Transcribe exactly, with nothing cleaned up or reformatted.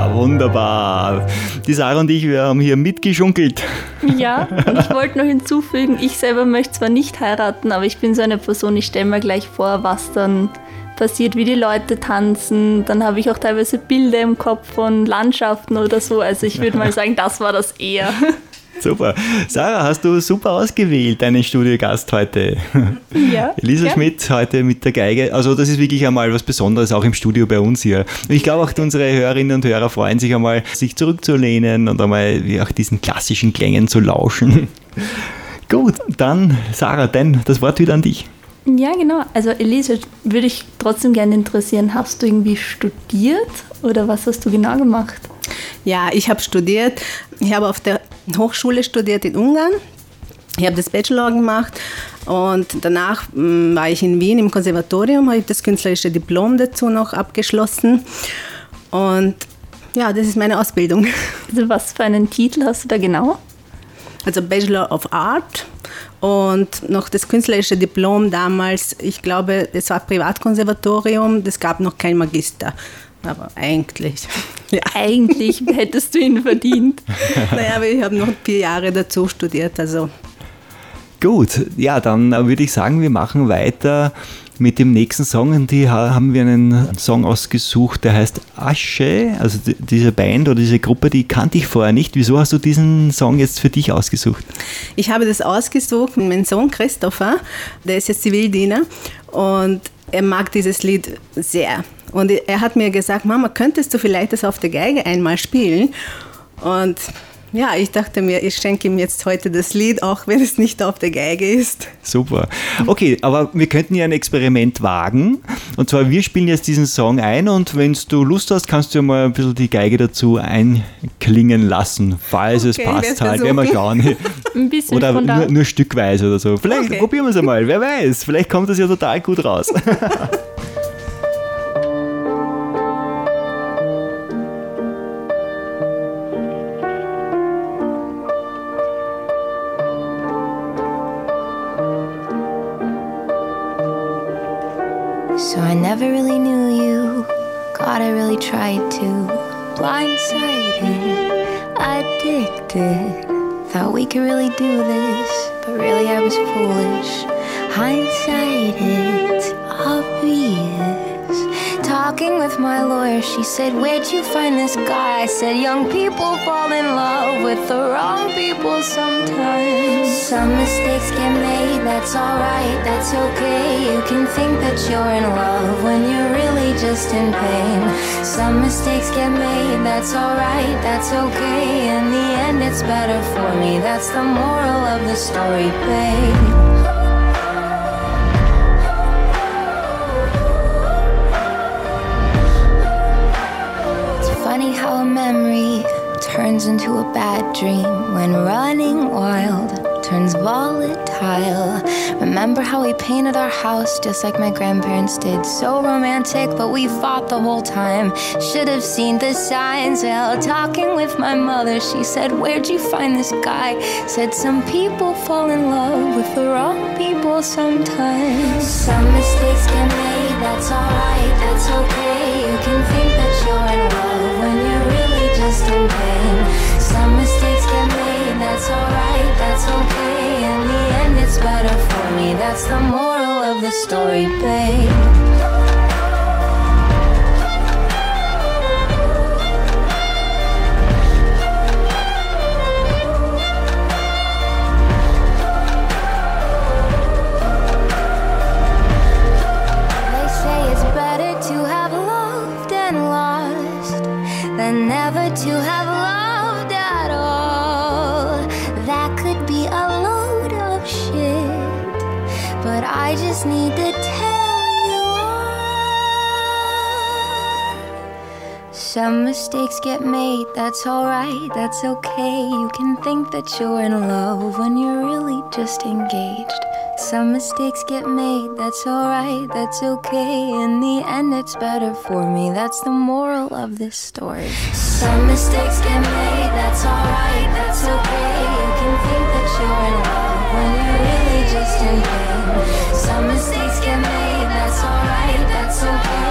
wunderbar. Die Sarah und ich, wir haben hier mitgeschunkelt. Ja, und ich wollte noch hinzufügen, ich selber möchte zwar nicht heiraten, aber ich bin so eine Person, ich stelle mir gleich vor, was dann passiert, wie die Leute tanzen. Dann habe ich auch teilweise Bilder im Kopf von Landschaften oder so. Also ich würde mal sagen, das war das eher. Super. Sarah, hast du super ausgewählt, deinen Studiogast heute. Ja. Elisa ja. Schmidt heute mit der Geige. Also das ist wirklich einmal was Besonderes, auch im Studio bei uns hier. Und ich glaube auch, unsere Hörerinnen und Hörer freuen sich einmal, sich zurückzulehnen und einmal wie auch diesen klassischen Klängen zu lauschen. Gut, dann Sarah, denn das Wort wieder an dich. Ja, genau. Also Elisa, würde ich trotzdem gerne interessieren, hast du irgendwie studiert oder was hast du genau gemacht? Ja, ich habe studiert. Ich habe auf der Hochschule studiert in Ungarn. Ich habe das Bachelor gemacht und danach mh, war ich in Wien im Konservatorium, habe ich das künstlerische Diplom dazu noch abgeschlossen. Und ja, das ist meine Ausbildung. Also was für einen Titel hast du da genau? Also Bachelor of Art und noch das künstlerische Diplom damals, ich glaube, das war Privatkonservatorium, das gab noch kein Magister. Aber eigentlich, ja. Eigentlich hättest du ihn verdient. Naja, aber ich habe noch vier Jahre dazu studiert, also. Gut, ja, dann würde ich sagen, wir machen weiter mit dem nächsten Song. Und die haben wir einen Song ausgesucht, der heißt Asche. Also die, diese Band oder diese Gruppe, die kannte ich vorher nicht. Wieso hast du diesen Song jetzt für dich ausgesucht? Ich habe das ausgesucht mit meinem Sohn Christopher, der ist jetzt Zivildiener und er mag dieses Lied sehr. Und er hat mir gesagt, Mama, könntest du vielleicht das auf der Geige einmal spielen? Und ja, ich dachte mir, ich schenke ihm jetzt heute das Lied, auch wenn es nicht auf der Geige ist. Super. Okay, aber wir könnten ja ein Experiment wagen. Und zwar, wir spielen jetzt diesen Song ein und wenn du Lust hast, kannst du ja mal ein bisschen die Geige dazu einklingen lassen, falls okay, es passt halt. Werden wir schauen. Ein bisschen oder von da. nur, nur stückweise oder so. Vielleicht okay. Probieren wir es einmal, wer weiß. Vielleicht kommt das ja total gut raus. So I never really knew you, God, I really tried to. Blindsided, addicted, thought we could really do this, but really I was foolish. Hindsight, it's obvious. Talking with my lawyer, she said, where'd you find this guy? I said, young people fall in love with the wrong people sometimes. Some mistakes get made, that's alright, that's okay. You can think that you're in love when you're really just in pain. Some mistakes get made, that's alright, that's okay. In the end it's better for me, that's the moral of the story, babe. Funny how a memory turns into a bad dream when running wild turns volatile. Remember how we painted our house just like my grandparents did? So romantic, but we fought the whole time. Should have seen the signs. Well, talking with my mother, she said, where'd you find this guy? Said some people fall in love with the wrong people sometimes. Some mistakes get made, that's alright, that's okay. You can think that you're in love when you're really just in pain. Some mistakes get made, that's alright, that's okay. In the end it's better for me, that's the moral of the story, babe. Never to have loved at all. That could be a load of shit, but I just need to tell you all. Some mistakes get made, that's alright, that's okay. You can think that you're in love when you're really just engaged. Some mistakes get made, that's alright, that's okay. In the end it's better for me, that's the moral of this story. Some mistakes get made, that's alright, that's okay. You can think that you're in love when you're really just in pain. Some mistakes get made, that's alright, that's okay.